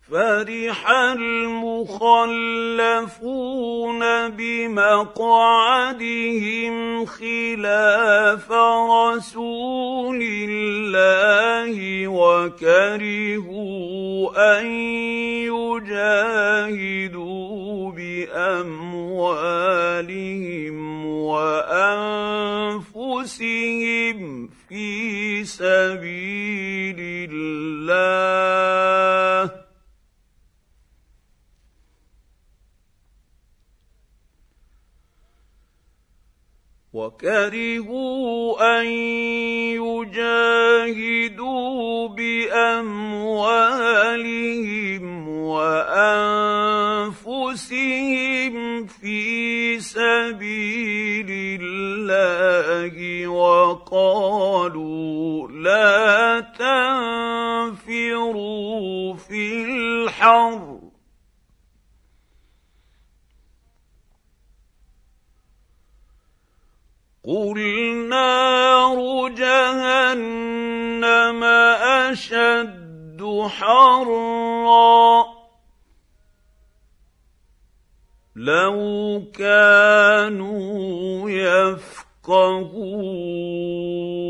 فرح المخلفون بمقعدهم خلاف رسول الله وكرهوا أن يجاهدوا بأموالهم وأنفسهم في سبيل الله وقالوا لا تنفروا في الحر قل نار جهنم أشد حرا لو كانوا يفقهون